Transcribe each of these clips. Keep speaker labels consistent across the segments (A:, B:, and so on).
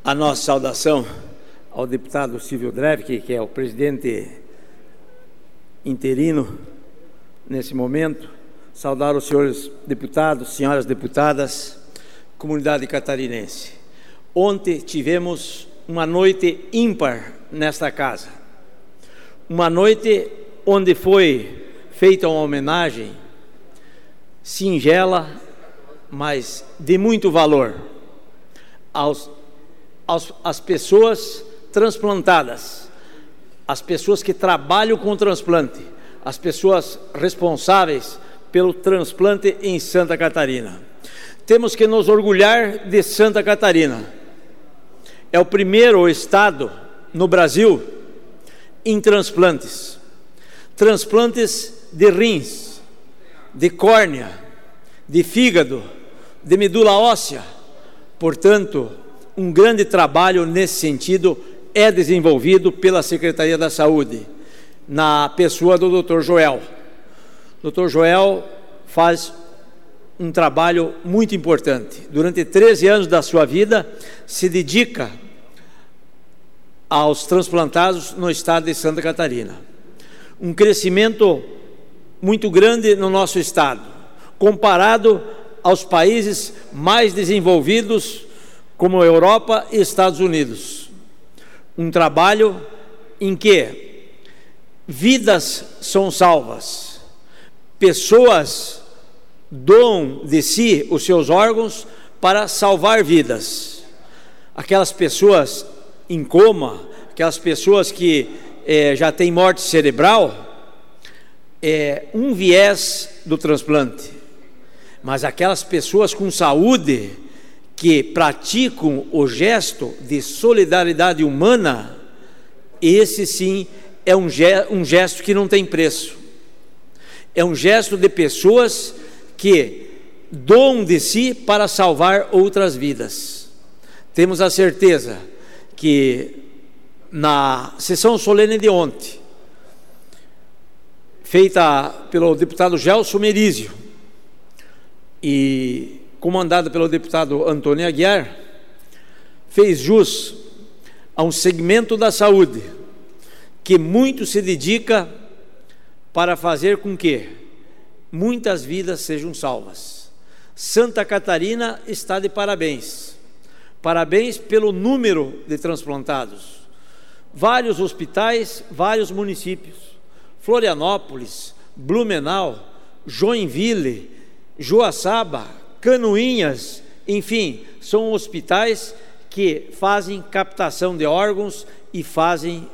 A: A nossa saudação ao deputado Silvio Drevke, que é o presidente interino nesse momento. Saudar os senhores deputados, senhoras deputadas, comunidade catarinense. Ontem tivemos uma noite ímpar nesta casa. Uma noite onde foi feita uma homenagem singela, mas de muito valor, às pessoas transplantadas, as pessoas que trabalham com transplante, as pessoas responsáveis pelo transplante em Santa Catarina. Temos que nos orgulhar de Santa Catarina. É o primeiro estado no Brasil em transplantes. Transplantes de rins, de córnea, de fígado, de medula óssea. Portanto, um grande trabalho nesse sentido é desenvolvido pela Secretaria da Saúde, na pessoa do Dr. Joel. O Dr. Joel faz um trabalho muito importante. Durante 13 anos da sua vida, se dedica aos transplantados no estado de Santa Catarina. Um crescimento muito grande no nosso estado, comparado aos países mais desenvolvidos, como a Europa e Estados Unidos. Um trabalho em que vidas são salvas, pessoas doam de si os seus órgãos para salvar vidas. Aquelas pessoas em coma, aquelas pessoas que já têm morte cerebral, é um viés do transplante. Mas aquelas pessoas com saúde que praticam o gesto de solidariedade humana, esse sim é um gesto que não tem preço. É um gesto de pessoas que doam de si para salvar outras vidas. Temos a certeza que na sessão solene de ontem, feita pelo deputado Gelson Merizio e comandada pelo deputado Antônio Aguiar, fez jus a um segmento da saúde que muito se dedica para fazer com que muitas vidas sejam salvas. Santa Catarina está de parabéns. Parabéns pelo número de transplantados. Vários hospitais, vários municípios. Florianópolis, Blumenau, Joinville, Joaçaba, Canoinhas, enfim, são hospitais que fazem captação de órgãos e fazem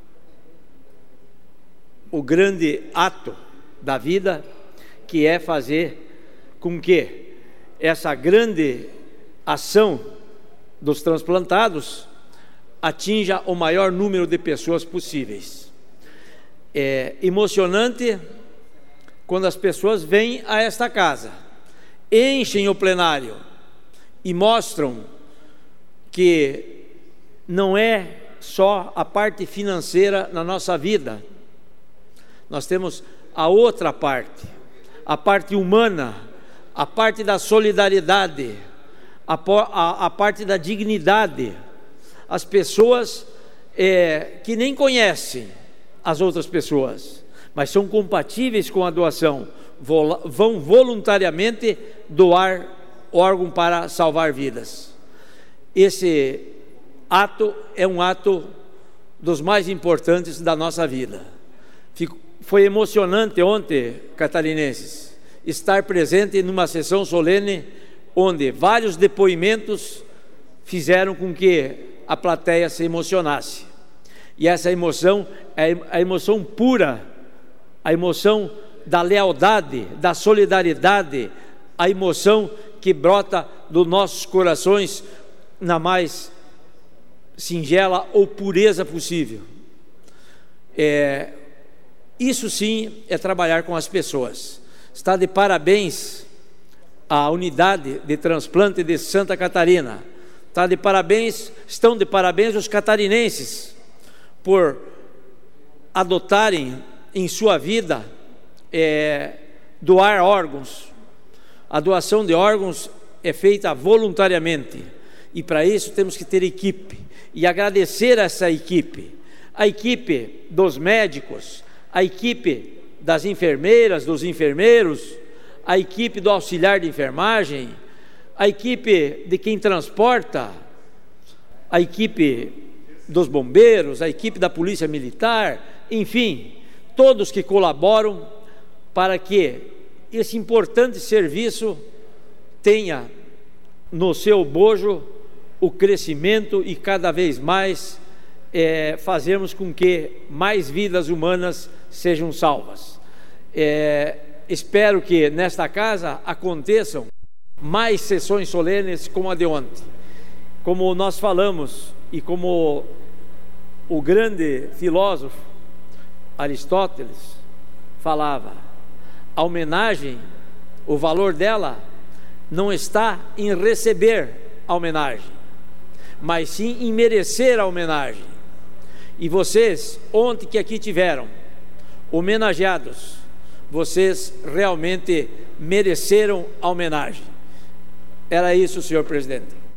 A: o grande ato da vida, que é fazer com que essa grande ação dos transplantados atinja o maior número de pessoas possíveis. É emocionante quando as pessoas vêm a esta casa, enchem o plenário e mostram que não é só a parte financeira na nossa vida. Nós temos a outra parte, a parte humana, a parte da solidariedade, a parte da dignidade. As pessoas que nem conhecem as outras pessoas, mas são compatíveis com a doação, vão voluntariamente doar órgão para salvar vidas. Esse ato é um ato dos mais importantes da nossa vida. Foi emocionante ontem, catarinenses, estar presente numa sessão solene onde vários depoimentos fizeram com que a plateia se emocionasse. E essa emoção é a emoção pura, a emoção da lealdade, da solidariedade, a emoção que brota dos nossos corações na mais singela ou pureza possível. Isso sim é trabalhar com as pessoas. Está de parabéns a unidade de transplante de Santa Catarina. Estão de parabéns os catarinenses por adotarem em sua vida doar órgãos. A doação de órgãos é feita voluntariamente E para isso temos que ter equipe, e agradecer essa equipe, a equipe dos médicos, a equipe das enfermeiras, dos enfermeiros, a equipe do auxiliar de enfermagem, a equipe de quem transporta, a equipe dos bombeiros, a equipe da polícia militar, enfim, todos que colaboram para que esse importante serviço tenha no seu bojo o crescimento e cada vez mais fazermos com que mais vidas humanas sejam salvas. Espero que nesta casa aconteçam mais sessões solenes como a de ontem. Como nós falamos e como o grande filósofo Aristóteles falava, a homenagem, o valor dela não está em receber a homenagem, mas sim em merecer a homenagem. E vocês, ontem que aqui tiveram homenageados, vocês realmente mereceram a homenagem. Era isso, senhor presidente.